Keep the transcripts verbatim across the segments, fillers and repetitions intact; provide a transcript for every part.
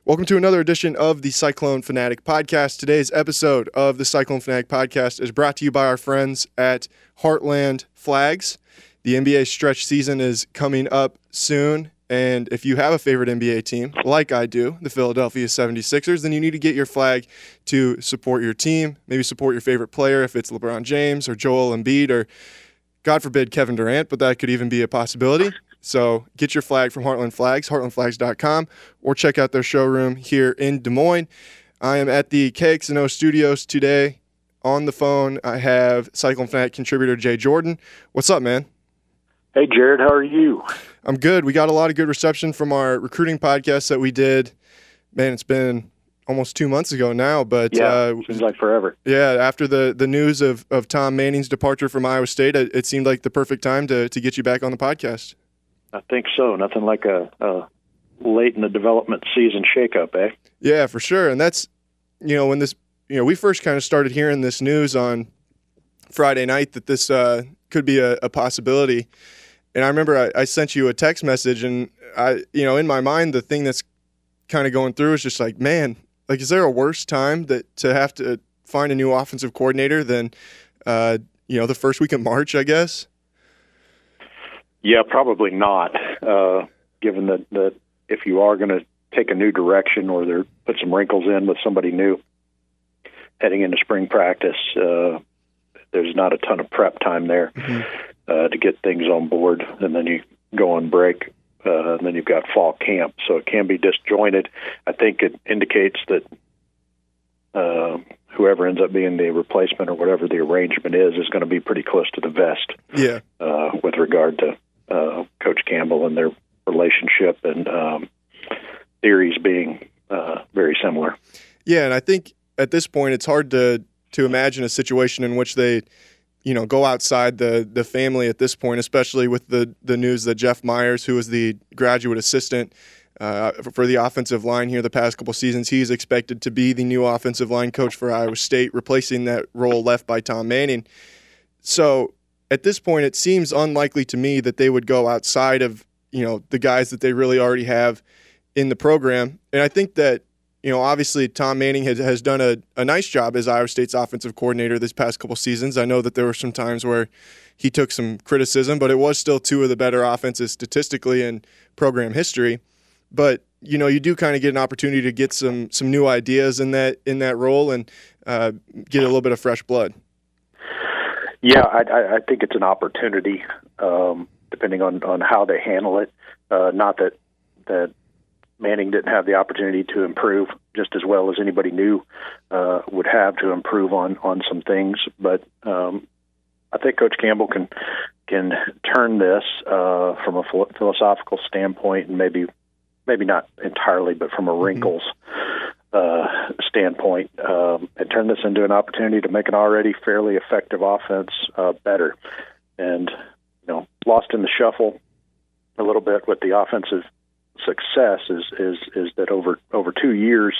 Welcome to another edition of the Cyclone Fanatic Podcast. Today's episode of the Cyclone Fanatic Podcast is brought to you by our friends at Heartland Flags. The N B A stretch season is coming up soon, and if you have a favorite N B A team, like I do, the Philadelphia seventy-sixers, then you need to get your flag to support your team, maybe support your favorite player if it's LeBron James or Joel Embiid or, God forbid, Kevin Durant, but that could even be a possibility. So get your flag from Heartland Flags, heartland flags dot com, or check out their showroom here in Des Moines. I am at the K X N O studios today. On the phone, I have Cyclone Fanatic contributor Jay Jordan. What's up, man? Hey, Jared, how are you? I'm good. We got a lot of good reception from our recruiting podcast that we did. Man, it's been almost two months ago now, but yeah, uh, seems like forever. Yeah, after the, the news of, of Tom Manning's departure from Iowa State, it, it seemed like the perfect time to, to get you back on the podcast. I think so. Nothing like a, a late in the development season shakeup, eh? Yeah, for sure. And that's, you know, when this, you know, we first kind of started hearing this news on Friday night that this uh, could be a, a possibility. And I remember I, I sent you a text message, and I, you know, in my mind, the thing that's kind of going through is just like, man, like, is there a worse time that to have to find a new offensive coordinator than, uh, you know, the first week of March, I guess? Yeah, probably not, uh, given that, that if you are going to take a new direction or there put some wrinkles in with somebody new heading into spring practice, uh, there's not a ton of prep time there mm-hmm. uh, to get things on board, and then you go on break, uh, and then you've got fall camp, so it can be disjointed. I think it indicates that uh, whoever ends up being the replacement or whatever the arrangement is is going to be pretty close to the vest yeah. uh, with regard to Uh, Coach Campbell and their relationship and um, theories being uh, very similar. Yeah, and I think at this point it's hard to to imagine a situation in which they, you know, go outside the the family at this point, especially with the the news that Jeff Myers, who was the graduate assistant uh, for the offensive line here the past couple seasons, he's expected to be the new offensive line coach for Iowa State, replacing that role left by Tom Manning. So at this point, it seems unlikely to me that they would go outside of, you know, the guys that they really already have in the program. And I think that, you know, obviously Tom Manning has, has done a, a nice job as Iowa State's offensive coordinator this past couple seasons. I know that there were some times where he took some criticism, but it was still two of the better offenses statistically in program history. But, you know, you do kind of get an opportunity to get some some new ideas in that in that role and uh, get a little bit of fresh blood. Yeah, I, I think it's an opportunity, um, depending on, on how they handle it. Uh, not that that Manning didn't have the opportunity to improve just as well as anybody new uh, would have to improve on, on some things, but um, I think Coach Campbell can can turn this uh, from a philosophical standpoint, and maybe maybe not entirely, but from a wrinkles Uh, standpoint, um, and turn this into an opportunity to make an already fairly effective offense uh, better. And, you know, lost in the shuffle a little bit with the offensive success is is, is that over over two years,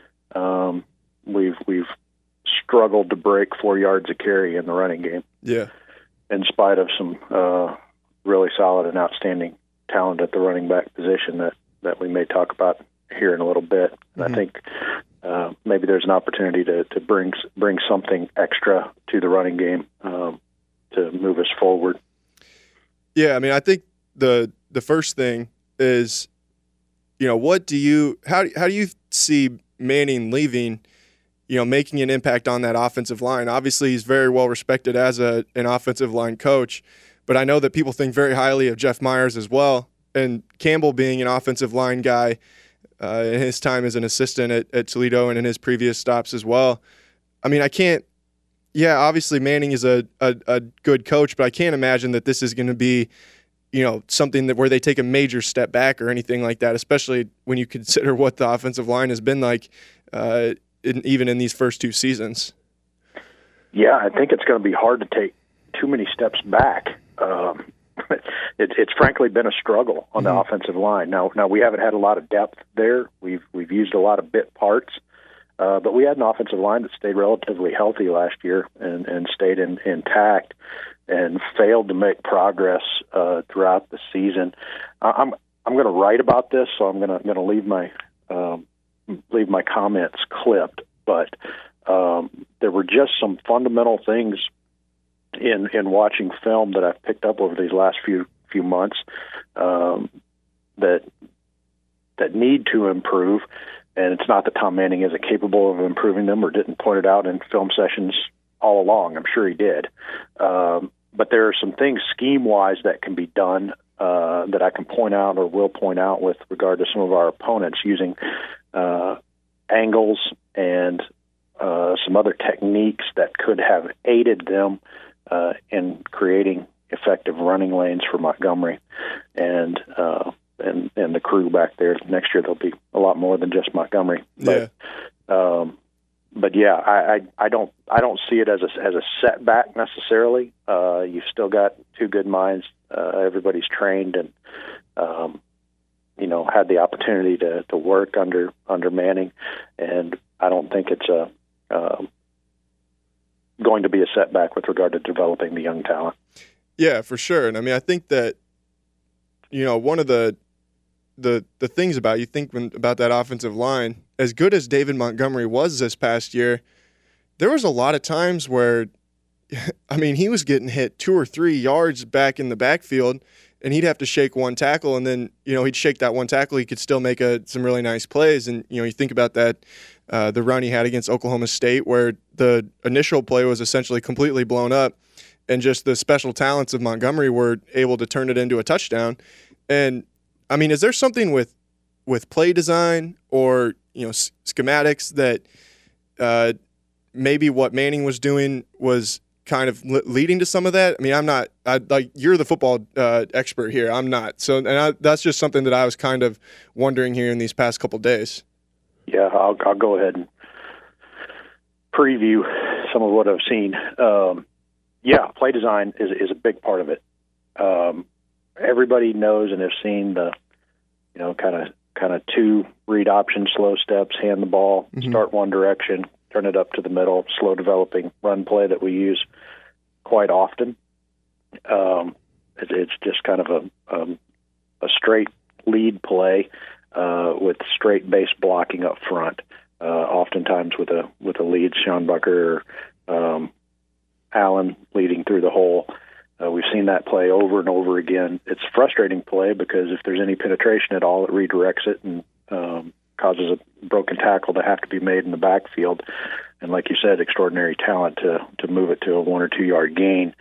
um, we've we've struggled to break four yards a carry in the running game. Yeah, in spite of some uh, really solid and outstanding talent at the running back position that, that we may talk about here in a little bit. And mm-hmm. I think uh, maybe there's an opportunity to, to bring bring something extra to the running game um, to move us forward. Yeah, I mean, I think the the first thing is, you know, what do you how how do you see Manning leaving, you know, making an impact on that offensive line? Obviously, he's very well respected as a an offensive line coach, but I know that people think very highly of Jeff Myers as well, and Campbell being an offensive line guy. Uh, in his time as an assistant at, at Toledo and in his previous stops as well. I mean, I can't – yeah, obviously Manning is a, a, a good coach, but I can't imagine that this is going to be, you know, something that where they take a major step back or anything like that, especially when you consider what the offensive line has been like uh, in, even in these first two seasons. Yeah, I think it's going to be hard to take too many steps back. Um It, it's frankly been a struggle on the mm-hmm. offensive line. Now, now we haven't had a lot of depth there. We've we've used a lot of bit parts, uh, but we had an offensive line that stayed relatively healthy last year and, and stayed in, intact, and failed to make progress uh, throughout the season. I'm I'm going to write about this, so I'm going to going to leave my um, leave my comments clipped, but um, there were just some fundamental things in in watching film that I've picked up over these last few few months um, that that need to improve. And it's not that Tom Manning isn't capable of improving them or didn't point it out in film sessions all along. I'm sure he did. Um, but there are some things scheme-wise that can be done uh, that I can point out or will point out with regard to some of our opponents using uh, angles and uh, some other techniques that could have aided them uh, in creating effective running lanes for Montgomery. And uh, and and the crew back there. Next year there'll be a lot more than just Montgomery. But, yeah. Um, but yeah, I, I I don't I don't see it as a as a setback necessarily. Uh, you've still got two good minds. Uh, everybody's trained and um, you know had the opportunity to, to work under under Manning, and I don't think it's a um, going to be a setback with regard to developing the young talent. Yeah, for sure. And I mean, I think that you know one of the the the things about you think when, about that offensive line, as good as David Montgomery was this past year, there was a lot of times where, I mean, he was getting hit two or three yards back in the backfield, and he'd have to shake one tackle, and then you know he'd shake that one tackle, he could still make a, some really nice plays. And you know you think about that, uh, the run he had against Oklahoma State, where the initial play was essentially completely blown up, and just the special talents of Montgomery were able to turn it into a touchdown. And I mean, is there something with with play design or you know s- schematics that uh, maybe what Manning was doing was kind of le- leading to some of that? I mean, I'm not I, like you're the football uh, expert here. I'm not. So, and I, that's just something that I was kind of wondering here in these past couple days. Yeah, I'll, I'll go ahead and preview some of what I've seen. Um, yeah, play design is is a big part of it. Um, everybody knows and has seen the, you know, kind of kind of two read option, slow steps, hand the ball, mm-hmm. start one direction, turn it up to the middle, slow developing run play that we use quite often. Um, it, it's just kind of a um, a straight lead play uh, with straight base blocking up front. Uh, oftentimes with a with a lead, Schonbucker or um, Allen leading through the hole. Uh, we've seen that play over and over again. It's a frustrating play because if there's any penetration at all, it redirects it and um, causes a broken tackle to have to be made in the backfield. And like you said, extraordinary talent to to move it to a one or two yard gain.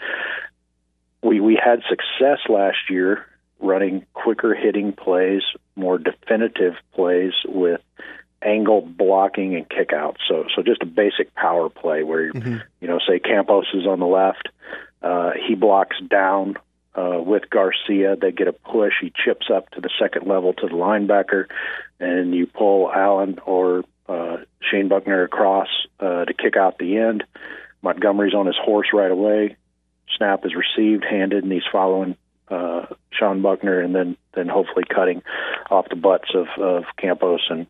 We we had success last year running quicker hitting plays, more definitive plays with angle blocking and kick out. So so just a basic power play where mm-hmm. you know say Campos is on the left. Uh, he blocks down uh, with Garcia. They get a push. He chips up to the second level to the linebacker, and you pull Allen or uh, Shane Buckner across uh, to kick out the end. Montgomery's on his horse right away. Snap is received, handed, and he's following uh, Sean Buckner, and then then hopefully cutting off the butts of, of Campos and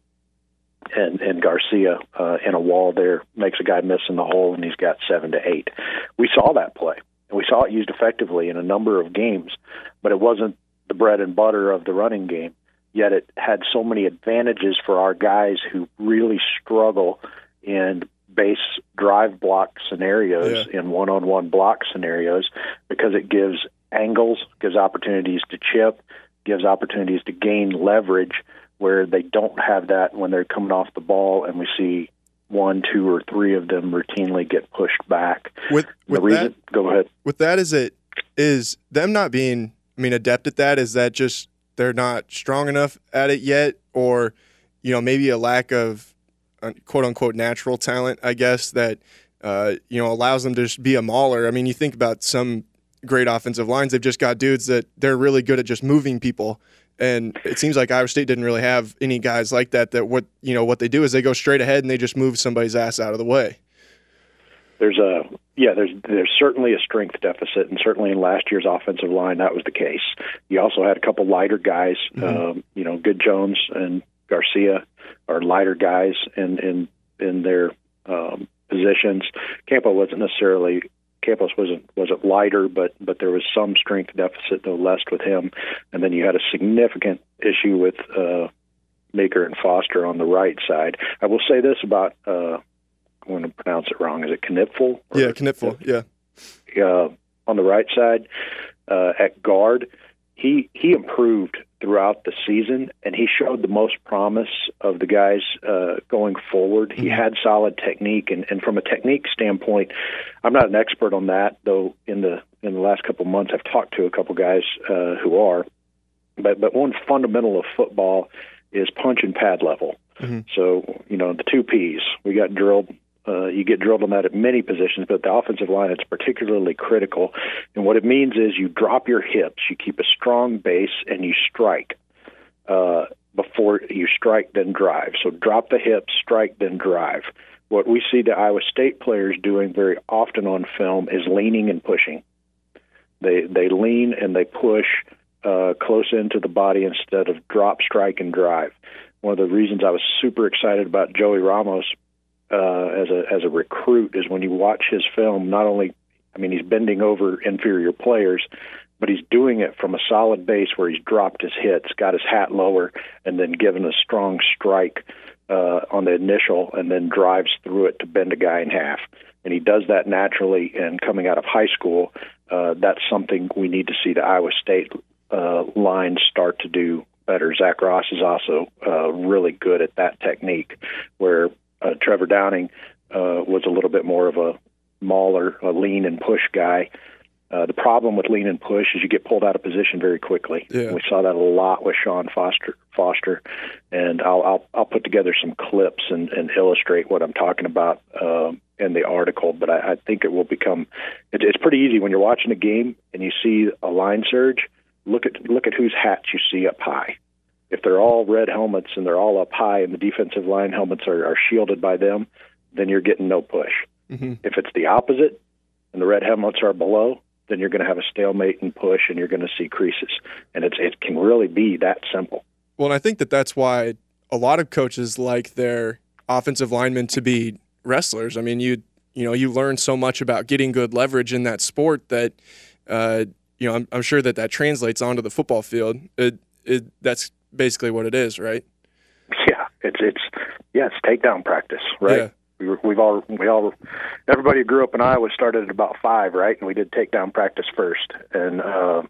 and, and Garcia uh, in a wall there, makes a guy miss in the hole, and he's got seven to eight. We saw that play. We saw it used effectively in a number of games, but it wasn't the bread and butter of the running game, yet it had so many advantages for our guys who really struggle in base drive block scenarios, yeah. in one-on-one block scenarios, because it gives angles, gives opportunities to chip, gives opportunities to gain leverage where they don't have that when they're coming off the ball, and we see one, two, or three of them routinely get pushed back. With, with the reason, that, go ahead. With that, is it is them not being, I mean, adept at that? Is that just they're not strong enough at it yet, or you know, maybe a lack of uh, quote unquote natural talent? I guess that uh, you know allows them to just be a mauler. I mean, you think about some great offensive lines; they've just got dudes that they're really good at just moving people. And it seems like Iowa State didn't really have any guys like that, that what, you know, what they do is they go straight ahead and they just move somebody's ass out of the way. There's a, yeah, there's, there's certainly a strength deficit, and certainly in last year's offensive line, that was the case. You also had a couple lighter guys, mm-hmm. um, you know, Good Jones and Garcia are lighter guys in, in, in their um, positions. Campo wasn't necessarily Campos wasn't wasn't lighter, but but there was some strength deficit, though less with him. And then you had a significant issue with uh, Meeker and Foster on the right side. I will say this about, uh, I'm going to pronounce it wrong. Is it Knipfel? Yeah, Knipfel, yeah. Uh, on the right side, uh, at guard, he he improved throughout the season, and he showed the most promise of the guys uh, going forward. Mm-hmm. He had solid technique, and, and from a technique standpoint, I'm not an expert on that, though in the in the last couple of months I've talked to a couple guys uh, who are. But but one fundamental of football is punch and pad level. Mm-hmm. So, you know, the two Ps, we got drilled. Uh, you get drilled on that at many positions, but the offensive line, it's particularly critical. And what it means is you drop your hips, you keep a strong base, and you strike. Uh, before you strike, then drive. So drop the hips, strike, then drive. What we see the Iowa State players doing very often on film is leaning and pushing. They they lean and they push uh, close into the body instead of drop, strike, and drive. One of the reasons I was super excited about Joey Ramos Uh, as a as a recruit is when you watch his film, not only, I mean, he's bending over inferior players, but he's doing it from a solid base where he's dropped his hits, got his hat lower, and then given a strong strike uh, on the initial, and then drives through it to bend a guy in half. And he does that naturally, and coming out of high school, uh, that's something we need to see the Iowa State uh, line start to do better. Zach Ross is also uh, really good at that technique, where Uh, Trevor Downing uh, was a little bit more of a mauler, a lean and push guy. Uh, the problem with lean and push is you get pulled out of position very quickly. Yeah. We saw that a lot with Sean Foster. Foster, and I'll I'll, I'll put together some clips and, and illustrate what I'm talking about um, in the article. But I, I think it will become. It, it's pretty easy when you're watching a game and you see a line surge. Look at look at whose hats you see up high. If they're all red helmets and they're all up high and the defensive line helmets are, are shielded by them, then you're getting no push. Mm-hmm. If it's the opposite and the red helmets are below, then you're going to have a stalemate and push, and you're going to see creases. And it's, it can really be that simple. Well, and I think that that's why a lot of coaches like their offensive linemen to be wrestlers. I mean, you you know, you learn so much about getting good leverage in that sport that, uh, you know, I'm, I'm sure that that translates onto the football field. It, it that's basically what it is, right? Yeah, it's it's yeah, it's takedown practice, right? Yeah. We were, we've all we all everybody who grew up in Iowa started at about five, right? And we did takedown practice first, and uh,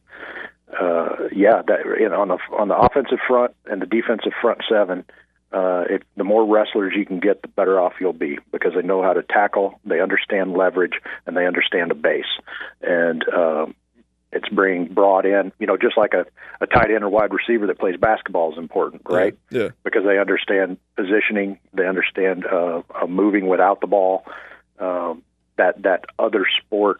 uh, yeah, that you know, on the on the offensive front and the defensive front seven, uh, it, the more wrestlers you can get, the better off you'll be, because they know how to tackle, they understand leverage, and they understand a base, and um, it's being brought in, you know, just like a, a tight end or wide receiver that plays basketball is important, right? Yeah. yeah. Because they understand positioning, they understand uh, uh, moving without the ball. Um, that that other sport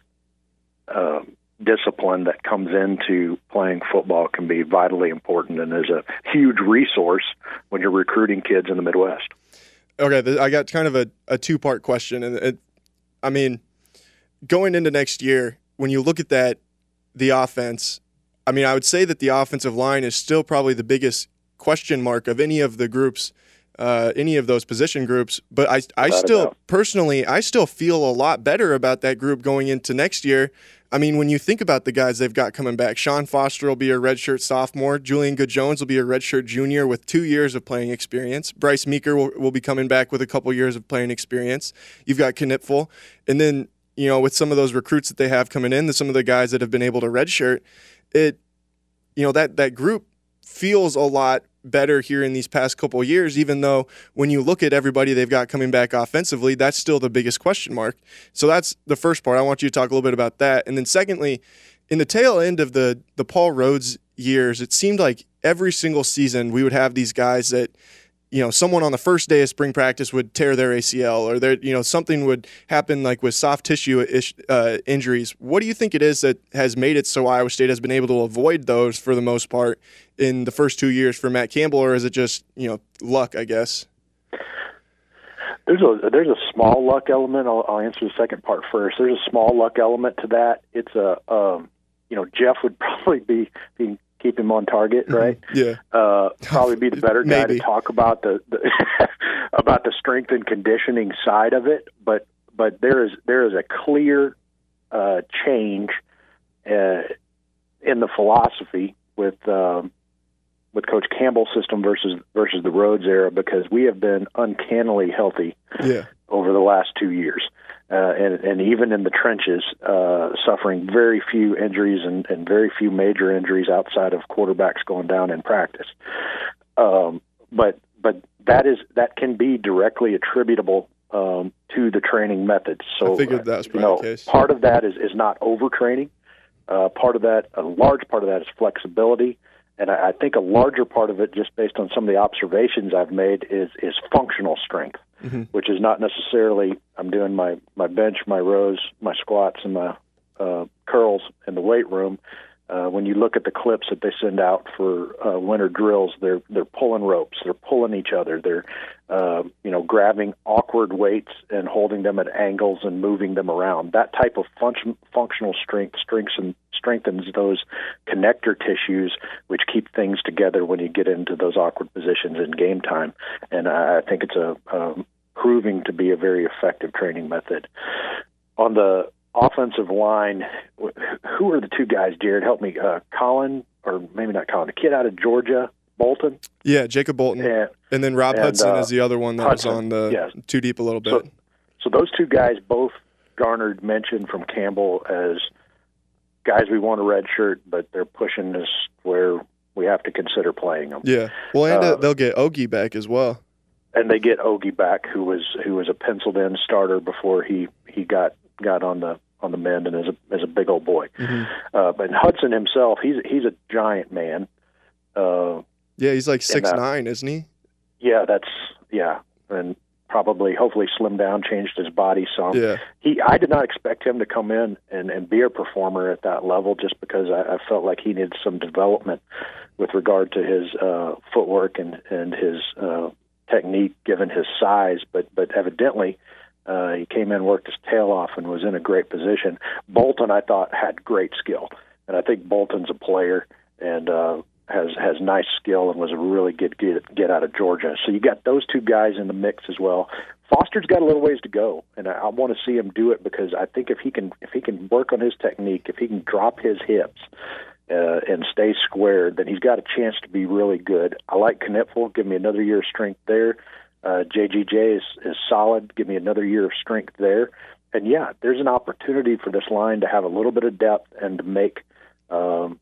uh, discipline that comes into playing football can be vitally important, and is a huge resource when you're recruiting kids in the Midwest. Okay, I got kind of a, a two-part question, and it, I mean, going into next year, when you look at that, the offense, I mean, I would say that the offensive line is still probably the biggest question mark of any of the groups, uh, any of those position groups. But I, I still, personally, I still feel a lot better about that group going into next year. I mean, when you think about the guys they've got coming back, Sean Foster will be a redshirt sophomore. Julian Good-Jones will be a redshirt junior with two years of playing experience. Bryce Meeker will, will be coming back with a couple years of playing experience. You've got Knipfel. And then, you know, with some of those recruits that they have coming in, some of the guys that have been able to redshirt, it, you know, that that group feels a lot better here in these past couple of years, even though when you look at everybody they've got coming back offensively, that's still the biggest question mark. So that's the first part. I want you to talk a little bit about that. And then secondly, in the tail end of the the Paul Rhoads years, it seemed like every single season we would have these guys that, you know, someone on the first day of spring practice would tear their A C L, or there, you know, something would happen like with soft tissue ish, uh, injuries. What do you think it is that has made it so Iowa State has been able to avoid those for the most part in the first two years for Matt Campbell, or is it just, you know, luck, I guess? There's a there's a small luck element. I'll, I'll answer the second part first. There's a small luck element to that. It's a, um, you know, Jeff would probably be being keep him on target, right? Yeah. Uh, probably be the better guy Maybe. to talk about the, the about the strength and conditioning side of it. But but there is there is a clear uh, change uh, in the philosophy with um, with Coach Campbell's system versus versus the Rhodes era, because we have been uncannily healthy yeah. over the last two years. Uh, and, and even in the trenches, uh, suffering very few injuries and, and very few major injuries outside of quarterbacks going down in practice. Um, but but that is that can be directly attributable um, to the training methods. So I figured that was probably you know, the case. Part of that is, is not overtraining. Uh, part of that, a large part of that is flexibility. And I, I think a larger part of it, just based on some of the observations I've made, is is functional strength, mm-hmm. which is not necessarily I'm doing my, my bench, my rows, my squats, and my uh, curls in the weight room. Uh, when you look at the clips that they send out for uh, winter drills, they're they're pulling ropes, they're pulling each other, they're uh, you know grabbing awkward weights and holding them at angles and moving them around. That type of function, functional strength strengthens strengthens those connector tissues, which keep things together when you get into those awkward positions in game time. And I, I think it's a um, proving to be a very effective training method. On the offensive line, who are the two guys, Jared? Help me. Uh, Colin, or maybe not Colin, the kid out of Georgia, Bolton? Yeah, Jacob Bolton. And, and then Rob and, Hudson uh, is the other one that Hudson, was on the yes. too deep a little bit. So, so those two guys both garnered mention from Campbell as guys we want a red shirt, but they're pushing us where we have to consider playing them. Yeah. Well, and uh, they'll get Ogie back as well. And they get Ogie back, who was who was a penciled-in starter before he, he got got on the on the mend and is a is a big old boy. Mm-hmm. Uh, but Hudson himself, he's he's a giant man. Uh, yeah, he's like six uh, nine, isn't he? Yeah, that's yeah, and probably hopefully slimmed down, changed his body some. Yeah. He I did not expect him to come in and, and be a performer at that level, just because I, I felt like he needed some development with regard to his uh, footwork and and his uh, technique, given his size. But but evidently. Uh, he came in, worked his tail off, and was in a great position. Bolton, I thought, had great skill, and I think Bolton's a player and uh, has has nice skill and was a really good get, get out of Georgia. So you got those two guys in the mix as well. Foster's got a little ways to go, and I, I want to see him do it, because I think if he can if he can work on his technique, if he can drop his hips uh, and stay squared, then he's got a chance to be really good. I like Knipfel. Give me another year of strength there. Uh, J G J is, is solid. Give me another year of strength there. And, yeah, there's an opportunity for this line to have a little bit of depth and to make um,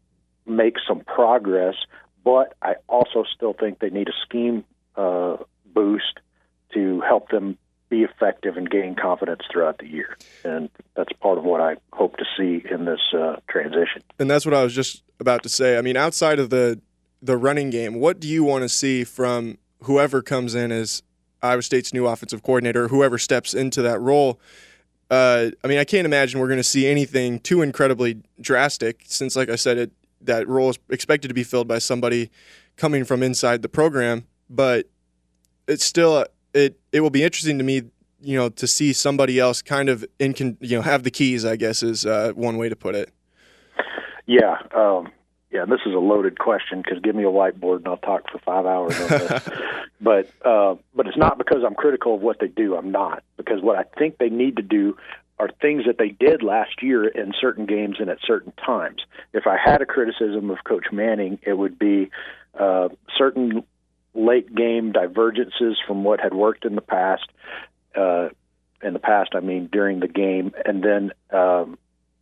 make some progress. But I also still think they need a scheme uh, boost to help them be effective and gain confidence throughout the year. And that's part of what I hope to see in this uh, transition. And that's what I was just about to say. I mean, outside of the the running game, what do you want to see from whoever comes in as Iowa State's new offensive coordinator, whoever steps into that role? Uh, I mean, I can't imagine we're going to see anything too incredibly drastic, since, like I said, it, that role is expected to be filled by somebody coming from inside the program. But it's still it it will be interesting to me, you know, to see somebody else kind of in you know have the keys, I guess, is uh, one way to put it. Yeah. Um, yeah, this is a loaded question, because give me a whiteboard and I'll talk for five hours on this. but uh, but it's not because I'm critical of what they do. I'm not, because what I think they need to do are things that they did last year in certain games and at certain times. If I had a criticism of Coach Manning, it would be uh, certain late game divergences from what had worked in the past. Uh, in the past, I mean during the game, and then um,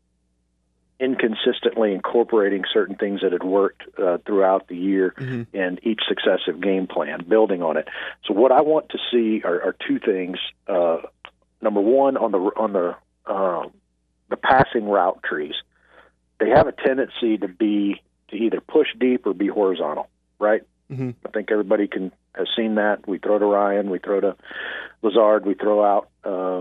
inconsistently incorporating certain things that had worked uh, throughout the year mm-hmm. in each successive game plan, building on it. So what I want to see are, are two things. Uh, number one, on the on the uh, the passing route trees, they have a tendency to be to either push deep or be horizontal, right? Mm-hmm. I think everybody can has seen that. We throw to Ryan, we throw to Lazard, we throw out uh,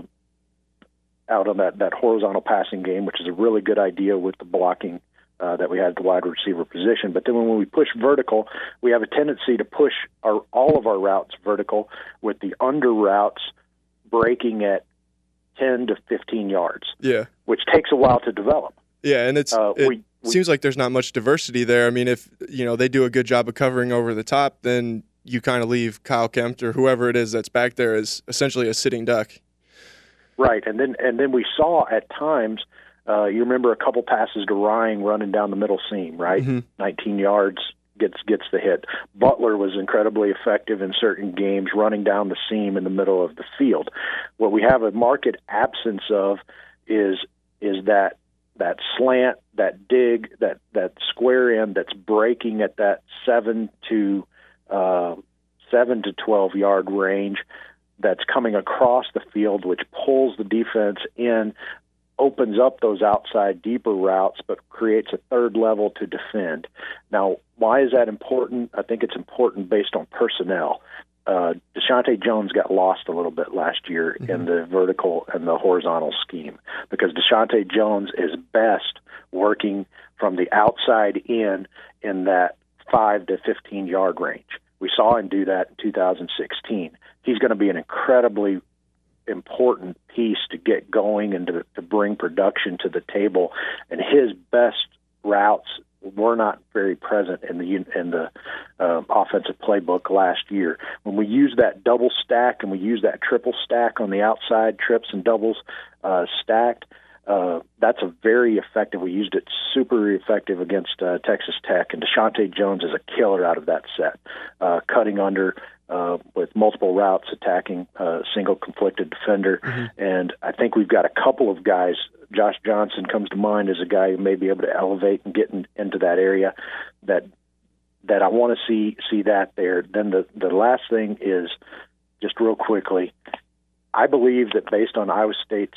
out on that, that horizontal passing game, which is a really good idea with the blocking uh, that we had at the wide receiver position. But then when we push vertical, we have a tendency to push our, all of our routes vertical, with the under routes breaking at ten to fifteen yards. Yeah, which takes a while to develop. Yeah, and it's uh, it we, we, seems like there's not much diversity there. I mean, if you know they do a good job of covering over the top, then you kind of leave Kyle Kempt or whoever it is that's back there as essentially a sitting duck. Right, and then and then we saw at times, uh, you remember a couple passes to Ryan running down the middle seam, right? Mm-hmm. nineteen yards, gets gets the hit. Butler was incredibly effective in certain games, running down the seam in the middle of the field. What we have a marked absence of is is that that slant, that dig, that that square end that's breaking at that seven to uh, seven to twelve yard range, that's coming across the field, which pulls the defense in, opens up those outside deeper routes, but creates a third level to defend. Now, why is that important? I think it's important based on personnel. Uh, Deshaunte Jones got lost a little bit last year mm-hmm. in the vertical and the horizontal scheme because Deshaunte Jones is best working from the outside in in that five to fifteen yard range. We saw him do that in two thousand sixteen. He's going to be an incredibly important piece to get going and to, to bring production to the table. And his best routes were not very present in the in the uh, offensive playbook last year. When we use that double stack and we use that triple stack on the outside, trips and doubles uh, stacked, uh, that's a very effective. We used it super effective against uh, Texas Tech, and Deshaunte Jones is a killer out of that set, uh, cutting under uh, with multiple routes, attacking a single conflicted defender. Mm-hmm. And I think we've got a couple of guys. Josh Johnson comes to mind as a guy who may be able to elevate and get in, into that area that that I want to see see that there. Then the, the last thing is, just real quickly, I believe that based on Iowa State's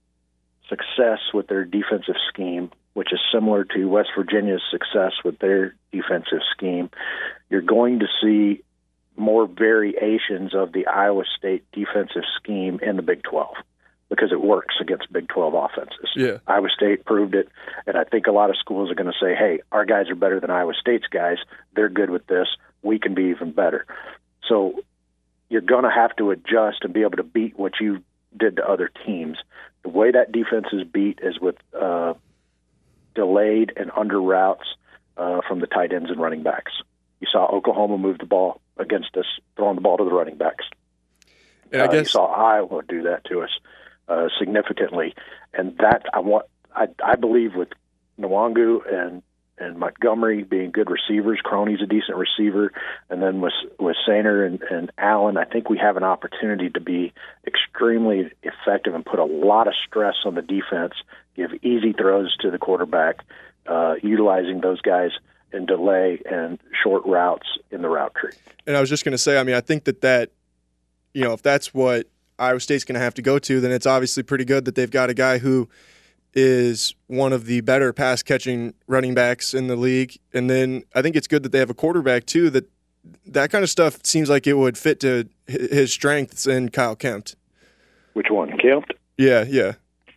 success with their defensive scheme, which is similar to West Virginia's success with their defensive scheme, you're going to see more variations of the Iowa State defensive scheme in the Big twelve because it works against Big twelve offenses. Yeah. Iowa State proved it, and I think a lot of schools are going to say, hey, our guys are better than Iowa State's guys. They're good with this. We can be even better. So you're going to have to adjust and be able to beat what you did to other teams. The way that defense is beat is with uh, delayed and under routes uh, from the tight ends and running backs. You saw Oklahoma move the ball against us, throwing the ball to the running backs. And I uh, guess you saw Iowa do that to us uh, significantly, and that I want. I, I believe with Nwangu and and Montgomery being good receivers, Crony's a decent receiver, and then with with Sainer and, and Allen, I think we have an opportunity to be extremely effective and put a lot of stress on the defense, give easy throws to the quarterback, uh, utilizing those guys in delay and short routes in the route tree. And I was just going to say, I mean, I think that that, you know, if that's what Iowa State's going to have to go to, then it's obviously pretty good that they've got a guy who is one of the better pass-catching running backs in the league. And then I think it's good that they have a quarterback, too, that that kind of stuff seems like it would fit to his strengths in Kyle Kempt. Which one, Kempt? Yeah, yeah.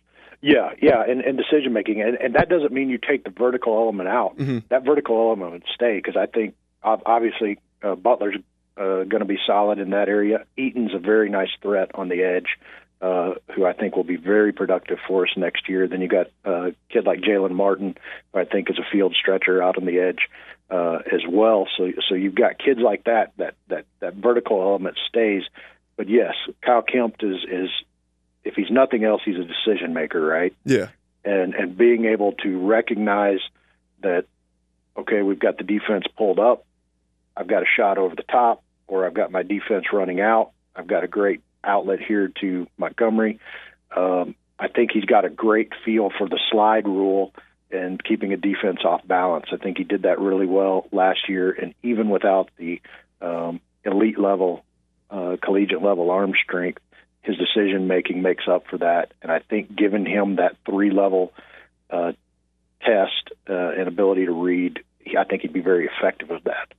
Yeah, yeah, and, and decision-making. And, and that doesn't mean you take the vertical element out. Mm-hmm. That vertical element would stay because I think, obviously, uh, Butler's uh, going to be solid in that area. Eaton's a very nice threat on the edge. Uh, who I think will be very productive for us next year. Then you got a kid like Jalen Martin, who I think is a field stretcher out on the edge uh, as well. So, so you've got kids like that. That that that vertical element stays. But yes, Kyle Kempt is is if he's nothing else, he's a decision maker, right? Yeah. And and being able to recognize that, okay, we've got the defense pulled up. I've got a shot over the top, or I've got my defense running out. I've got a great outlet here to Montgomery. Um, I think he's got a great feel for the slide rule and keeping a defense off balance. I think he did that really well last year, and even without the um, elite level, uh, collegiate level arm strength, his decision making makes up for that. And I think giving him that three level uh, test uh, and ability to read, I think he'd be very effective with that.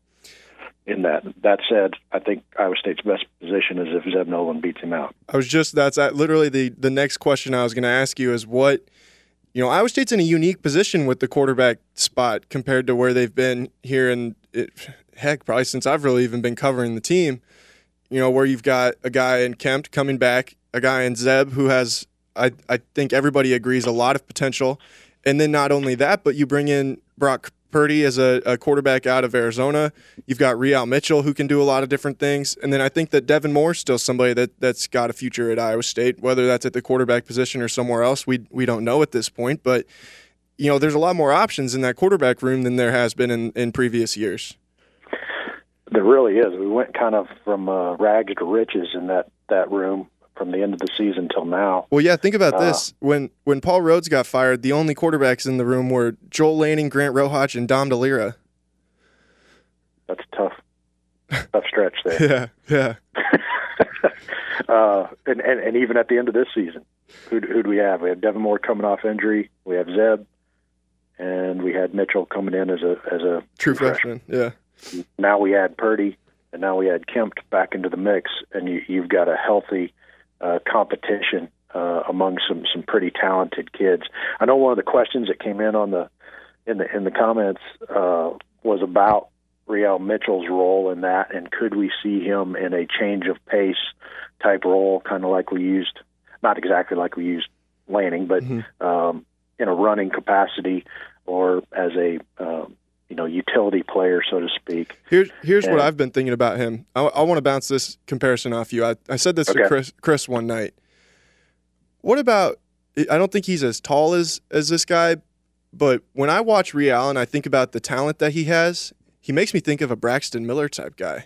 In that, that said, I think Iowa State's best position is if Zeb Nolan beats him out. I was just that's literally the the next question I was going to ask you is what, you know, Iowa State's in a unique position with the quarterback spot compared to where they've been here in it, heck probably since I've really even been covering the team. You know, where you've got a guy in Kempt coming back, a guy in Zeb who has I I think everybody agrees a lot of potential, and then not only that, but you bring in Brock Purdy as a, a quarterback out of Arizona. You've got Real Mitchell who can do a lot of different things. And then I think that Devin Moore's still somebody that, that's got a future at Iowa State, whether that's at the quarterback position or somewhere else. We we don't know at this point. But, you know, there's a lot more options in that quarterback room than there has been in, in previous years. There really is. We went kind of from uh, rags to riches in that, that room from the end of the season till now. Well, yeah, think about uh, this. When when Paul Rhodes got fired, the only quarterbacks in the room were Joel Lanning, Grant Rohach, and Dom DeLira. That's a tough, tough stretch there. Yeah, yeah. uh, and, and, and even at the end of this season, who who do we have? We have Devin Moore coming off injury. We have Zeb, and we had Mitchell coming in as a as a true freshman. Yeah. Now we add Purdy, and now we add Kempt back into the mix, and you, you've got a healthy uh, competition uh, among some, some pretty talented kids. I know one of the questions that came in on the in the in the comments uh, was about Riel Mitchell's role in that, and could we see him in a change of pace type role, kind of like we used, not exactly like we used Lanning, but mm-hmm. um, in a running capacity or as a um, you know, utility player, so to speak. Here's here's and, what I've been thinking about him. I, I want to bounce this comparison off you. I, I said this okay. to Chris Chris one night. What about? I don't think he's as tall as as this guy, but when I watch Riel and I think about the talent that he has, he makes me think of a Braxton Miller type guy.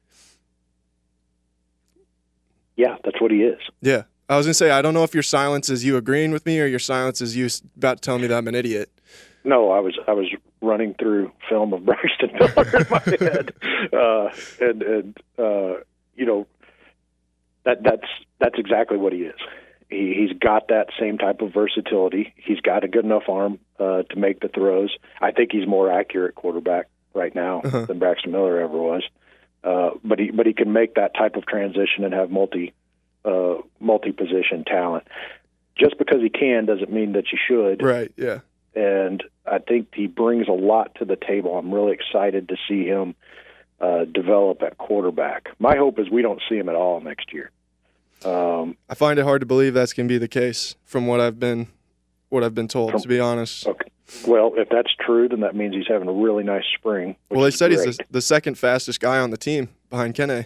Yeah, that's what he is. Yeah, I was gonna say I don't know if your silence is you agreeing with me or your silence is you about to tell me that I'm an idiot. No, I was I was running through film of Braxton Miller in my head, uh, and and uh, you know that that's that's exactly what he is. He, he's got that same type of versatility. He's got a good enough arm uh, to make the throws. I think he's more accurate quarterback right now uh-huh. than Braxton Miller ever was. Uh, but he but he can make that type of transition and have multi uh, multi position talent. Just because he can doesn't mean that you should. Right. Yeah. And I think he brings a lot to the table. I'm really excited to see him uh, develop at quarterback. My hope is we don't see him at all next year. Um, I find it hard to believe that's going to be the case from what I've been what I've been told, from, to be honest. Okay. Well, if that's true, then that means he's having a really nice spring. Well, they said great. he's the, the second fastest guy on the team behind Kene.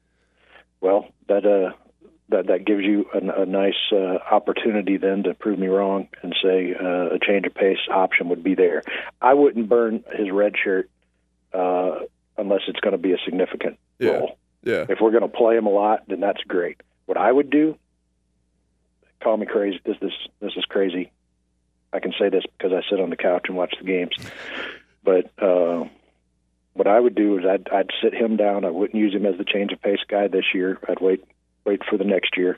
Well, that uh, that that gives you a, a nice uh, opportunity then to prove me wrong and say uh, a change of pace option would be there. I wouldn't burn his red shirt uh, unless it's going to be a significant yeah. role. Yeah. If we're going to play him a lot, then that's great. What I would do, call me crazy. This this this is crazy. I can say this because I sit on the couch and watch the games. But uh, what I would do is I'd I'd sit him down. I wouldn't use him as the change of pace guy this year. I'd wait wait for the next year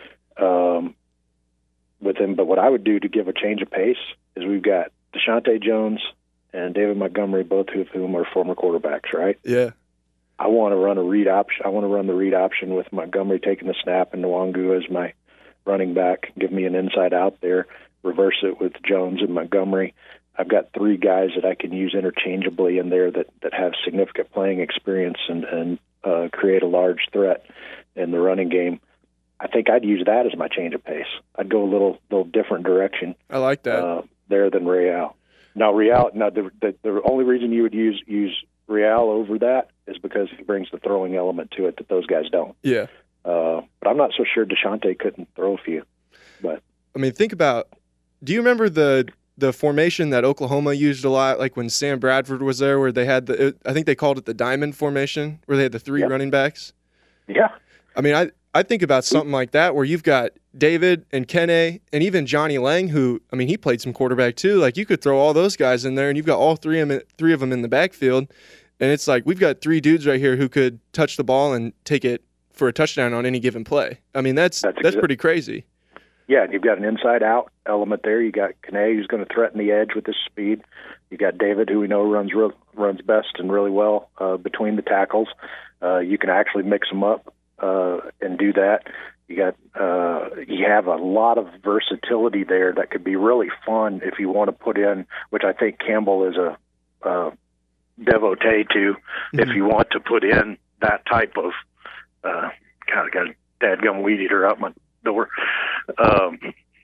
um, with him. But what I would do to give a change of pace is we've got Deshaunte Jones and David Montgomery, both of whom are former quarterbacks, right? Yeah. I want to run a read option. I want to run the read option with Montgomery taking the snap and Nwangu as my running back. Give me an inside out there. Reverse it with Jones and Montgomery. I've got three guys that I can use interchangeably in there that, that have significant playing experience and, and uh, create a large threat in the running game. I think I'd use that as my change of pace. I'd go a little little different direction. I like that uh, there than Riel. Now Riel. Now the, the the only reason you would use use Riel over that is because he brings the throwing element to it that those guys don't. Yeah. Uh, but I'm not so sure Deshaunte couldn't throw a few. But I mean, think about. Do you remember the the formation that Oklahoma used a lot, like when Sam Bradford was there, where they had the? It, I think they called it the diamond formation, where they had the three yep. running backs. Yeah. I mean, I I think about something like that, where you've got David and Kene and even Johnny Lang, who I mean, he played some quarterback too. Like you could throw all those guys in there, and you've got all three of them, three of them in the backfield, and it's like we've got three dudes right here who could touch the ball and take it for a touchdown on any given play. I mean, that's that's, that's pretty crazy. Yeah, you've got an inside-out element there. You got Kene, who's going to threaten the edge with his speed. You got David, who we know runs real, runs best and really well uh, between the tackles. Uh, you can actually mix them up uh, and do that. You got uh, you have a lot of versatility there that could be really fun if you want to put in, which I think Campbell is a uh, devotee to. Mm-hmm. If you want to put in that type of, uh, God, I got a dadgum weed eater out my door. Um,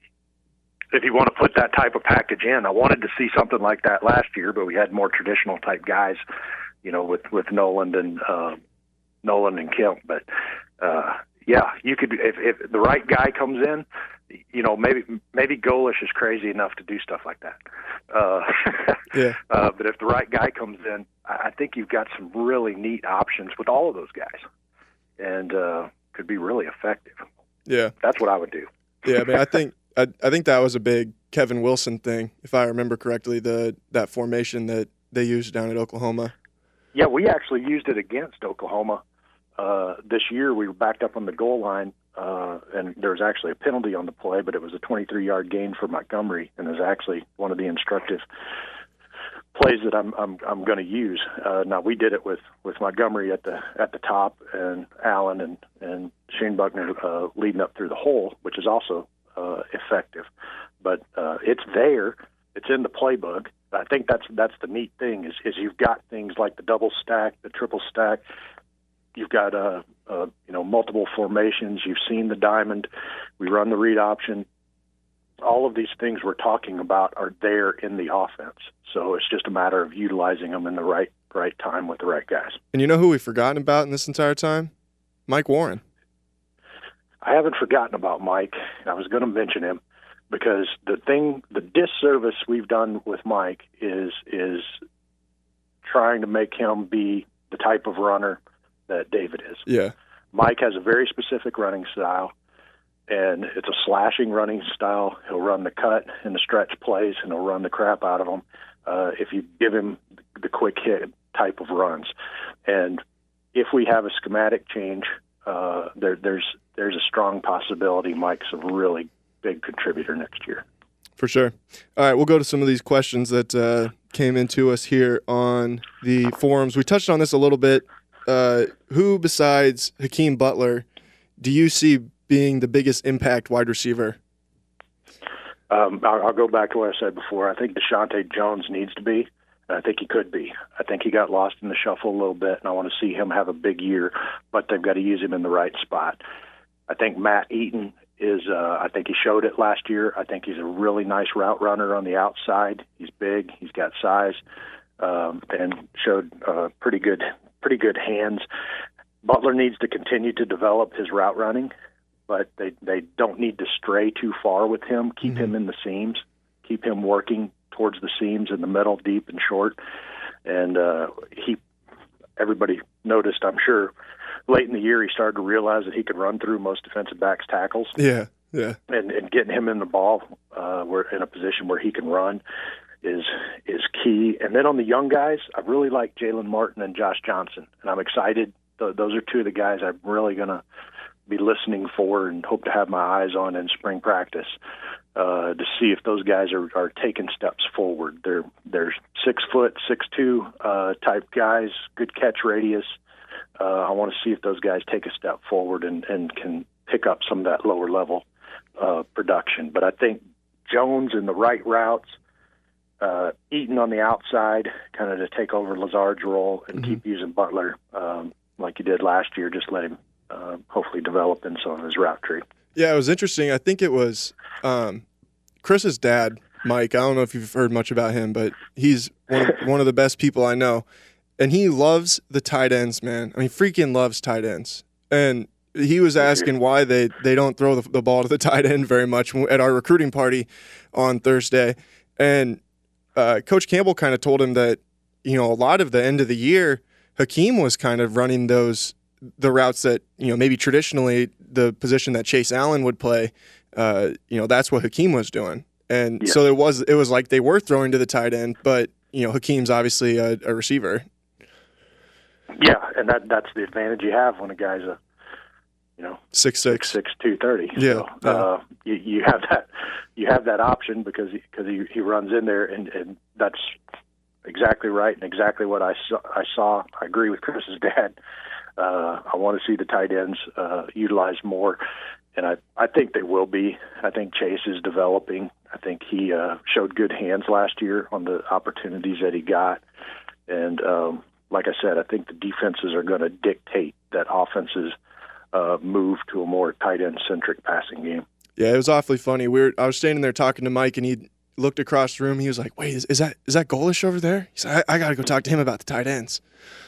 if you want to put that type of package in, I wanted to see something like that last year, but we had more traditional type guys, you know, with, with Noland and, uh, Noland and Kempt. But, uh, yeah, you could, if, if the right guy comes in, you know, maybe, maybe Golish is crazy enough to do stuff like that. Uh, yeah. uh, but if the right guy comes in, I think you've got some really neat options with all of those guys, and uh, could be really effective. Yeah, that's what I would do. Yeah, I mean, I think I, I think that was a big Kevin Wilson thing, if I remember correctly. The that formation that they used down at Oklahoma. Yeah, we actually used it against Oklahoma uh, this year. We were backed up on the goal line, uh, and there was actually a penalty on the play, but it was a twenty-three yard gain for Montgomery, and it was actually one of the instructive plays that I'm I'm I'm going to use. Uh, now we did it with, with Montgomery at the at the top, and Allen and and Shane Buckner uh, leading up through the hole, which is also uh, effective. But uh, it's there, it's in the playbook. I think that's that's the neat thing is is you've got things like the double stack, the triple stack. You've got uh, uh you know multiple formations. You've seen the diamond. We run the read option. All of these things we're talking about are there in the offense. So it's just a matter of utilizing them in the right right time with the right guys. And you know who we've forgotten about in this entire time? Mike Warren. I haven't forgotten about Mike. I was going to mention him because the thing, the disservice we've done with Mike is is trying to make him be the type of runner that David is. Yeah. Mike has a very specific running style, and it's a slashing running style. He'll run the cut and the stretch plays, and he'll run the crap out of them uh, if you give him the quick hit type of runs. And if we have a schematic change, uh, there, there's there's a strong possibility Mike's a really big contributor next year. For sure. All right, we'll go to some of these questions that uh, came into us here on the forums. We touched on this a little bit. Uh, who besides Hakeem Butler do you see being the biggest impact wide receiver? Um, I'll, I'll go back to what I said before. I think Deshaunte Jones needs to be, and I think he could be. I think he got lost in the shuffle a little bit, and I want to see him have a big year, but they've got to use him in the right spot. I think Matt Eaton is, uh, I think he showed it last year. I think he's a really nice route runner on the outside. He's big, he's got size, um, and showed uh, pretty good, pretty good hands. Butler needs to continue to develop his route running, but they, they don't need to stray too far with him. Keep mm-hmm. him in the seams, keep him working towards the seams in the middle, deep and short. And uh, he, everybody noticed, I'm sure, late in the year, he started to realize that he could run through most defensive backs' tackles. Yeah, yeah. And, and getting him in the ball, uh, where in a position where he can run, is is key. And then on the young guys, I really like Jalen Martin and Josh Johnson, and I'm excited. Th- those are two of the guys I'm really going to be listening for and hope to have my eyes on in spring practice uh, to see if those guys are, are taking steps forward. They're they're six foot, six two uh, type guys, good catch radius. Uh, I want to see if those guys take a step forward and, and can pick up some of that lower level uh, production. But I think Jones in the right routes, uh, Eaton on the outside, kind of to take over Lazard's role and mm-hmm. keep using Butler um, like he did last year. Just let him uh, hopefully develop in some of his route tree. Yeah, it was interesting. I think it was um, Chris's dad, Mike. I don't know if you've heard much about him, but he's one of, one of the best people I know. And he loves the tight ends, man. I mean, freaking loves tight ends. And he was asking why they, they don't throw the, the ball to the tight end very much at our recruiting party on Thursday. And uh, Coach Campbell kind of told him that, you know, a lot of the end of the year, Hakeem was kind of running those the routes that, you know, maybe traditionally the position that Chase Allen would play, uh, you know, that's what Hakeem was doing. And yeah. so it was it was like they were throwing to the tight end, but, you know, Hakeem's obviously a, a receiver. Yeah, and that that's the advantage you have when a guy's a, you know, six six, six two thirty. Yeah, so, yeah. Uh, you, you have that you have that option because he, because he, he runs in there, and, and that's exactly right and exactly what I saw. I saw. I agree with Chris's dad. Uh, I want to see the tight ends uh, utilized more, and I I think they will be. I think Chase is developing. I think he uh, showed good hands last year on the opportunities that he got, and. Um, Like I said, I think the defenses are going to dictate that offenses uh, move to a more tight end centric passing game. Yeah, it was awfully funny. We were, I was standing there talking to Mike, and he looked across the room. He was like, "Wait, is, is that is that Golish over there?" He said, "I, I got to go talk to him about the tight ends."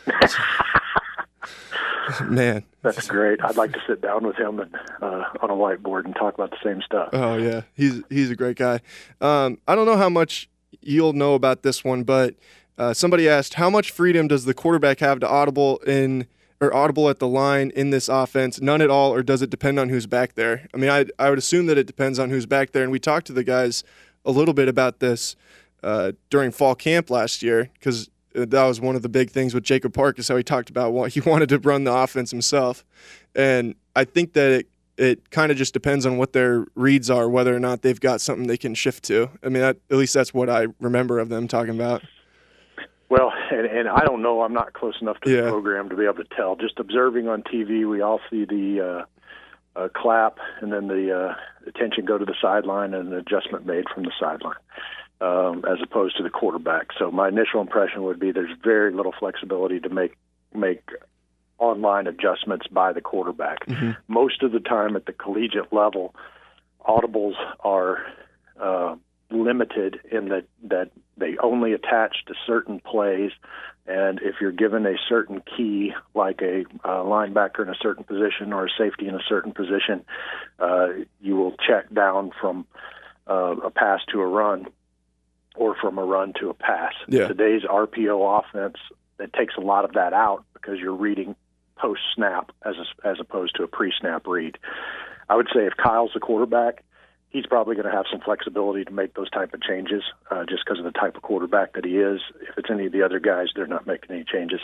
Man, that's great. I'd like to sit down with him and uh, on a whiteboard and talk about the same stuff. Oh yeah, he's he's a great guy. Um, I don't know how much you'll know about this one, but Uh, somebody asked, how much freedom does the quarterback have to audible in or audible at the line in this offense? None at all, or does it depend on who's back there? I mean, I I would assume that it depends on who's back there, and we talked to the guys a little bit about this uh, during fall camp last year, because that was one of the big things with Jacob Park, is how he talked about what he wanted to run the offense himself. And I think that it, it kind of just depends on what their reads are, whether or not they've got something they can shift to. I mean, that, at least that's what I remember of them talking about. Well, and, and I don't know. I'm not close enough to yeah. the program to be able to tell. Just observing on T V, we all see the uh, uh, clap and then the uh, attention go to the sideline and an adjustment made from the sideline, um, as opposed to the quarterback. So my initial impression would be there's very little flexibility to make make online adjustments by the quarterback. Mm-hmm. Most of the time at the collegiate level, audibles are uh, limited in that, that they only attach to certain plays, and if you're given a certain key, like a uh, linebacker in a certain position or a safety in a certain position, uh, you will check down from uh, a pass to a run or from a run to a pass. Yeah. In today's R P O offense, it takes a lot of that out because you're reading post-snap as a, as opposed to a pre-snap read. I would say if Kyle's the quarterback, he's probably going to have some flexibility to make those type of changes uh, just because of the type of quarterback that he is. If it's any of the other guys, they're not making any changes.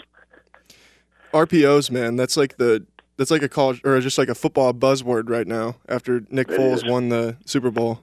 R P Os, man, that's like the that's like a college or just like a football buzzword right now after Nick It Foles is. won the Super Bowl.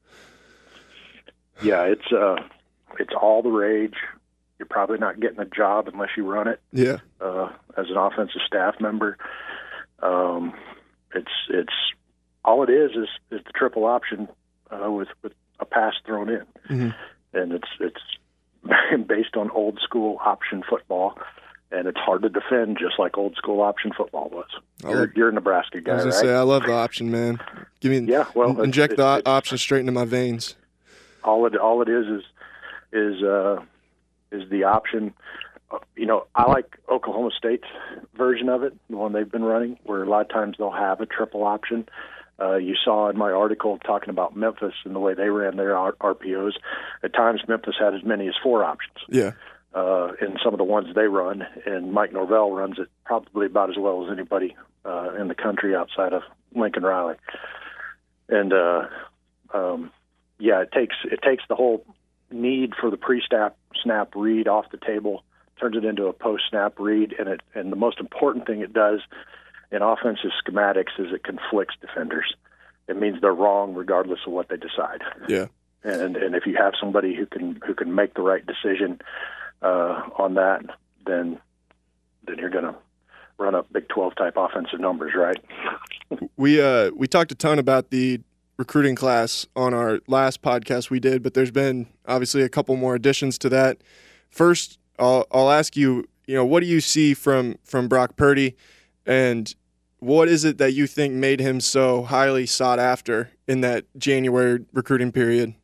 Yeah, it's uh, it's all the rage. You're probably not getting a job unless you run it. Yeah. Uh, as an offensive staff member, um, it's it's all it is is, is the triple option uh, with with a pass thrown in, Mm-hmm. and it's it's based on old school option football, and it's hard to defend just like old school option football was. You're, you're a Nebraska guy, I was gonna right? say I love the option, man. Give me Yeah, well, in- inject it's- the it's- option straight into my veins. all it all it is is is uh, is the option. You know, I like Oklahoma State's version of it, the one they've been running, where a lot of times they'll have a triple option. Uh, you saw in my article talking about Memphis and the way they ran their R- RPOs. At times, Memphis had as many as four options Yeah. uh, in some of the ones they run, and Mike Norvell runs it probably about as well as anybody uh, in the country outside of Lincoln Riley. And uh, um, yeah, it takes it takes the whole need for the pre-snap snap read off the table, turns it into a post-snap read, and it and the most important thing it does in offensive schematics is it conflicts defenders. It means they're wrong regardless of what they decide. Yeah. And and if you have somebody who can who can make the right decision uh, on that, then then you're going to run up Big twelve type offensive numbers, right? We uh we talked a ton about the recruiting class on our last podcast we did, but there's been obviously a couple more additions to that. First, I'll I'll ask you, you know, what do you see from from Brock Purdy, and what is it that you think made him so highly sought after in that January recruiting period?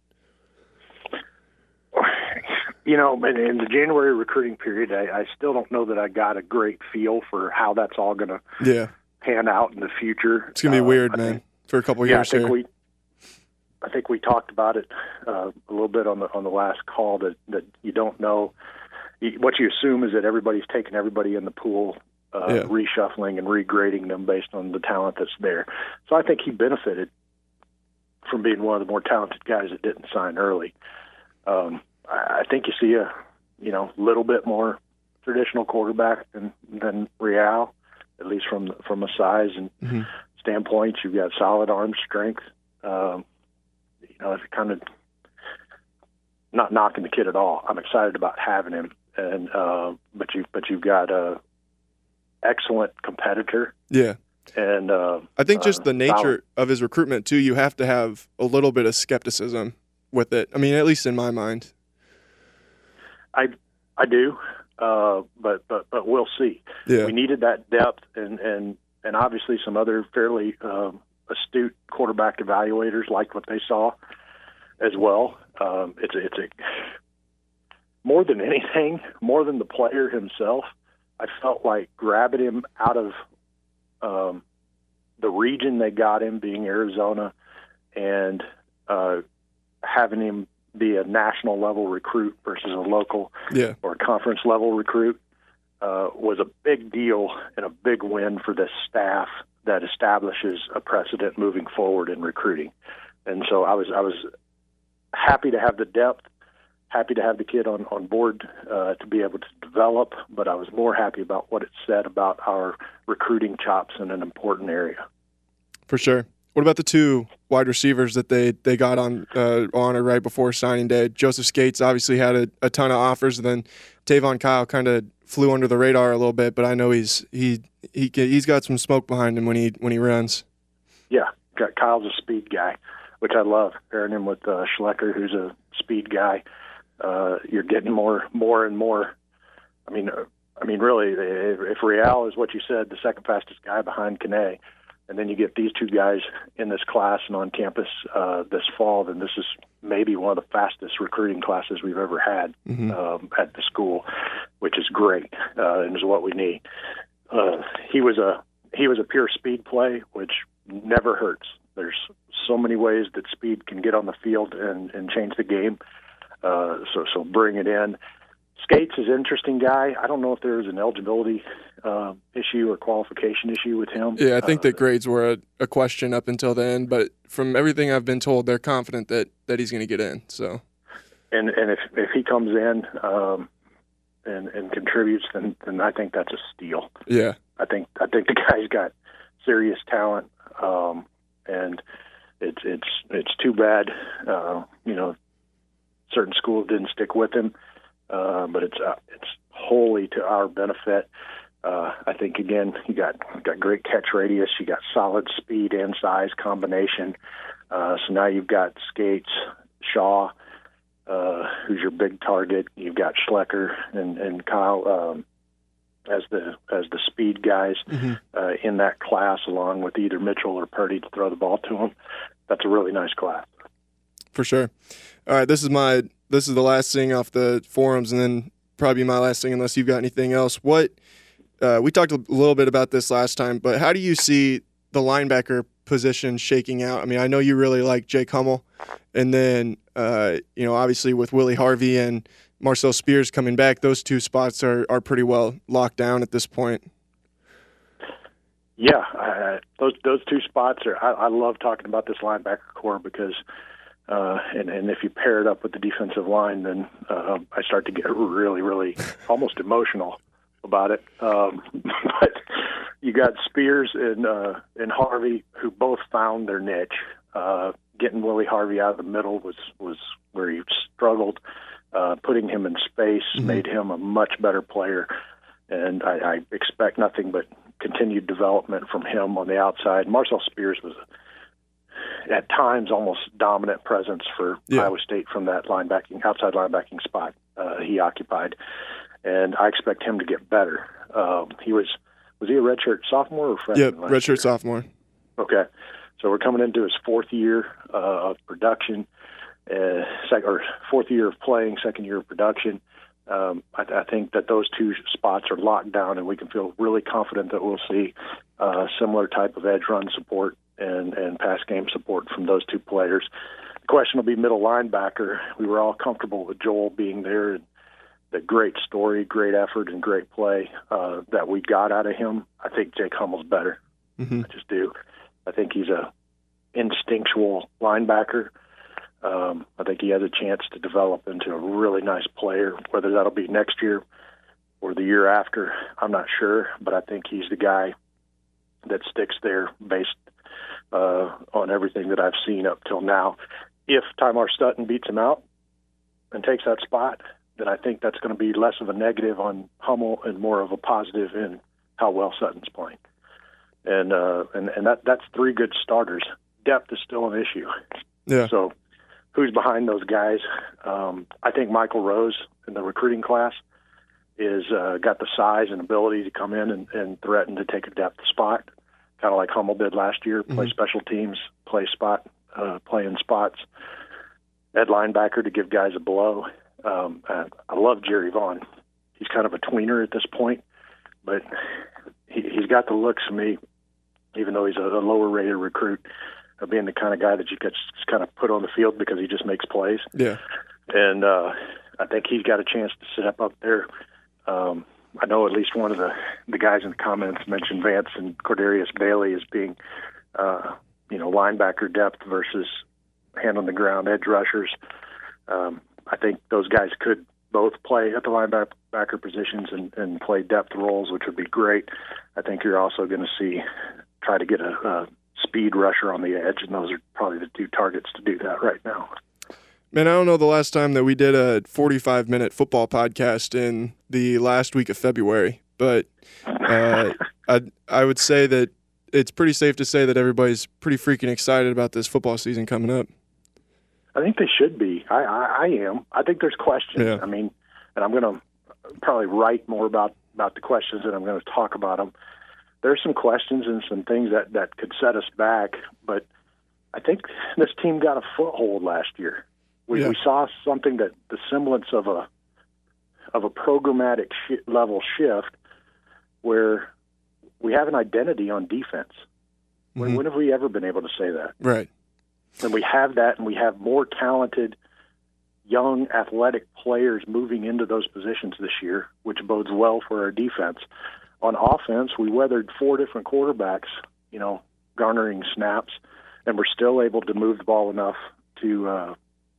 You know, in, in the January recruiting period, I, I still don't know that I got a great feel for how that's all going to Yeah. pan out in the future. It's going to be Uh, weird, I man, think- for a couple yeah, years I think here. we, I think we talked about it uh, a little bit on the on the last call that, that you don't know. What you assume is that everybody's taking everybody in the pool, uh, Yeah. reshuffling and regrading them based on the talent that's there. So I think he benefited from being one of the more talented guys that didn't sign early. Um, I I think you see a, you know, little bit more traditional quarterback than than Real, at least from from a size and Mm-hmm. standpoint. You've got solid arm strength. Um, you know, it's kind of not knocking the kid at all. I'm excited about having him, and uh, but you but you've got a excellent competitor, Yeah. and uh, I think just uh, the nature solid. of his recruitment, too, you have to have a little bit of skepticism with it. I mean, at least in my mind. I I do, uh, but but but we'll see. Yeah. We needed that depth, and and and obviously some other fairly um, astute quarterback evaluators liked what they saw as well. Um, it's a, it's a more than anything, more than the player himself. I felt like grabbing him out of um, the region they got him, being Arizona, and uh, having him be a national level recruit versus a local yeah. or conference level recruit uh, was a big deal and a big win for this staff that establishes a precedent moving forward in recruiting. And so I was I was happy to have the depth, happy to have the kid on, on board uh, to be able to develop, but I was more happy about what it said about our recruiting chops in an important area. For sure. What about the two wide receivers that they, they got on uh, on or right before signing day? Joseph Skates obviously had a, a ton of offers, and then Tavon Kyle kind of flew under the radar a little bit, but I know he's he he he's got some smoke behind him when he when he runs. Yeah, Kyle's a speed guy, which I love. Pairing him with uh, Schlecker, who's a speed guy, uh, you're getting more more and more. I mean, uh, I mean, really, if, if Real is what you said, the second fastest guy behind Kane, and then you get these two guys in this class and on campus uh, this fall, then this is maybe one of the fastest recruiting classes we've ever had mm-hmm. um, at the school, which is great uh, and is what we need. Uh, he was a he was a pure speed play, which never hurts. There's so many ways that speed can get on the field and, and change the game. Uh, so so bring it in. Skates is an interesting guy. I don't know if there's an eligibility uh, issue or qualification issue with him. Yeah, I think uh, that grades were a, a question up until then, but from everything I've been told, they're confident that, that he's going to get in. So, and and if if he comes in um, and and contributes, then then I think that's a steal. Yeah, I think I think the guy's got serious talent, um, and it's it's it's too bad, uh, you know, certain schools didn't stick with him. Uh, but it's uh, it's wholly to our benefit. Uh, I think again, you got you got great catch radius, you got solid speed and size combination. Uh, so now you've got Skates, Shaw, uh, who's your big target. You've got Schlecker and and Kyle um, as the as the speed guys mm-hmm. uh, in that class, along with either Mitchell or Purdy to throw the ball to them. That's a really nice class. For sure. All right, this is my. This is the last thing off the forums, and then probably my last thing unless you've got anything else. What uh, we talked a little bit about this last time, but how do you see the linebacker position shaking out? I mean, I know you really like Jake Hummel, and then uh, you know, obviously with Willie Harvey and Marcel Spears coming back, those two spots are, are pretty well locked down at this point. Yeah, uh, those those two spots are. I, I love talking about this linebacker core because. Uh, and, and if you pair it up with the defensive line, then uh, I start to get really, really almost emotional about it. Um, but you got Spears and uh, and Harvey, who both found their niche. Uh, getting Willie Harvey out of the middle was, was where he struggled. Uh, putting him in space mm-hmm. made him a much better player. And I, I expect nothing but continued development from him on the outside. Marcel Spears was a at times almost dominant presence for yeah. Iowa State from that linebacking, outside linebacking spot uh, he occupied. And I expect him to get better. Um, he was, was he a redshirt sophomore or freshman? Yeah, redshirt sophomore. Okay. So we're coming into his fourth year uh, of production, uh, sec- or fourth year of playing, second year of production. Um, I, I think that those two spots are locked down, and we can feel really confident that we'll see uh, similar type of edge run support and, and pass game support from those two players. The question will be middle linebacker. We were all comfortable with Joel being there, and the great story, great effort, and great play uh, that we got out of him. I think Jake Hummel's better. Mm-hmm. I just do. I think he's a instinctual linebacker. Um, I think he has a chance to develop into a really nice player. Whether that'll be next year or the year after, I'm not sure, but I think he's the guy that sticks there based uh, on everything that I've seen up till now. If Tymar Stutton beats him out and takes that spot, then I think that's going to be less of a negative on Hummel and more of a positive in how well Sutton's playing. And uh, and, and that that's three good starters. Depth is still an issue. Yeah. So who's behind those guys? Um, I think Michael Rose in the recruiting class is uh, got the size and ability to come in and, and threaten to take a depth spot, kind of like Hummel did last year, play mm-hmm. special teams, play spot, uh, play in spots, at linebacker to give guys a blow. Um, I love Jerry Vaughn. He's kind of a tweener at this point, but he, he's got the looks to me, even though he's a, a lower-rated recruit. of being the kind of guy that you could just kind of put on the field because he just makes plays. Yeah. And uh, I think he's got a chance to sit up up there. Um, I know at least one of the, the guys in the comments mentioned Vance and Cordarius Bailey as being, uh, you know, linebacker depth versus hand on the ground edge rushers. Um, I think those guys could both play at the linebacker positions and, and play depth roles, which would be great. I think you're also going to see try to get a, a speed rusher on the edge, and those are probably the two targets to do that right now. Man, I don't know the last time that we did a forty-five minute football podcast in the last week of February, but uh, I I would say that it's pretty safe to say that everybody's pretty freaking excited about this football season coming up. I think they should be. I, I, I am. I think there's questions. Yeah. I mean, and I'm going to probably write more about, about the questions than I'm going to talk about them. There's some questions and some things that, that could set us back, but I think this team got a foothold last year. We, yeah. we saw something that the semblance of a of a programmatic sh- level shift where we have an identity on defense. Mm-hmm. When, when have we ever been able to say that? Right. And we have that, and we have more talented, young, athletic players moving into those positions this year, which bodes well for our defense. On offense, we weathered four different quarterbacks, you know, garnering snaps, and we're still able to move the ball enough to uh,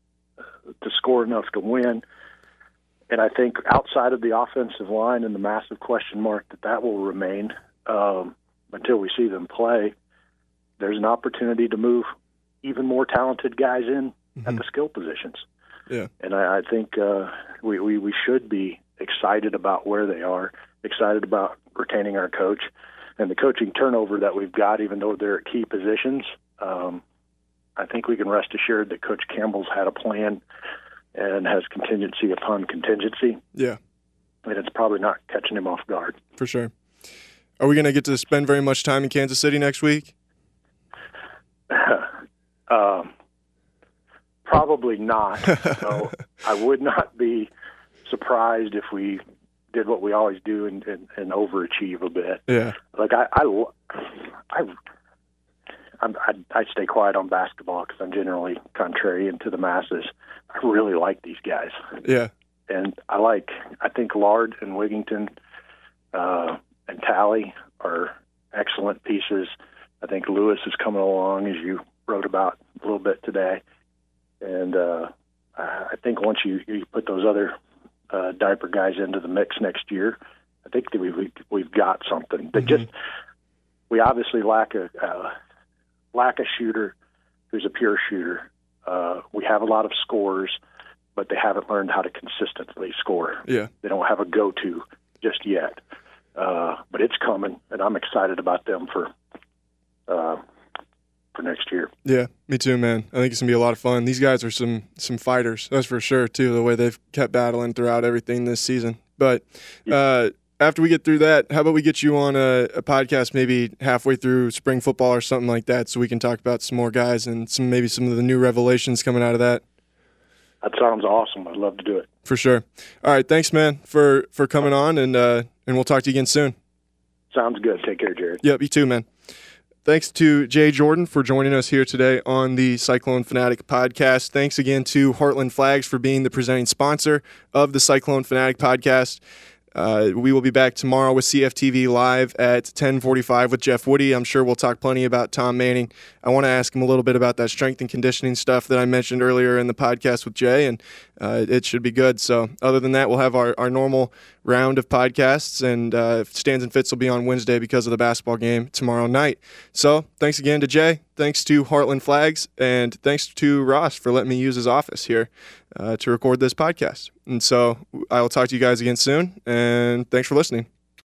to score enough to win. And I think outside of the offensive line and the massive question mark that that will remain um, until we see them play, there's an opportunity to move even more talented guys in mm-hmm. at the skill positions. Yeah. And I, I think uh, we, we, we should be excited about where they are, excited about retaining our coach. And the coaching turnover that we've got, even though they're at key positions, um, I think we can rest assured that Coach Campbell's had a plan and has contingency upon contingency. Yeah. And it's probably not catching him off guard. For sure. Are we going to get to spend very much time in Kansas City next week? Um, probably not. So I would not be surprised if we did what we always do and, and, and overachieve a bit. Yeah. Like I, I, I, I'm, I, I stay quiet on basketball because I'm generally contrarian to the masses. I really like these guys. Yeah. And I like. I think Lard and Wigington uh, and Talley are excellent pieces. I think Lewis is coming along, as you wrote about a little bit today. And uh, I think once you, you put those other uh, diaper guys into the mix next year, I think that we've, we've got something. That mm-hmm. just we obviously lack a uh, lack a shooter who's a pure shooter. Uh, we have a lot of scorers, but they haven't learned how to consistently score. Yeah. They don't have a go-to just yet. Uh, but it's coming, and I'm excited about them for uh, for next year. Yeah, me too, man. I think it's going to be a lot of fun. These guys are some some fighters, that's for sure, too, the way they've kept battling throughout everything this season. But uh, after we get through that, how about we get you on a, a podcast maybe halfway through spring football or something like that so we can talk about some more guys and some maybe some of the new revelations coming out of that? That sounds awesome. I'd love to do it. For sure. All right, thanks, man, for, for coming on, and uh, and we'll talk to you again soon. Sounds good. Take care, Jared. Yep, you too, man. Thanks to Jay Jordan for joining us here today on the Cyclone Fanatic podcast. Thanks again to Heartland Flags for being the presenting sponsor of the Cyclone Fanatic podcast. Uh, we will be back tomorrow with C F T V Live at ten forty-five with Jeff Woody. I'm sure we'll talk plenty about Tom Manning. I want to ask him a little bit about that strength and conditioning stuff that I mentioned earlier in the podcast with Jay, and uh, it should be good. So other than that, we'll have our, our normal round of podcasts, and uh, Stands and Fits will be on Wednesday because of the basketball game tomorrow night. So thanks again to Jay. Thanks to Heartland Flags, and thanks to Ross for letting me use his office here uh, to record this podcast. And so I will talk to you guys again soon, and thanks for listening.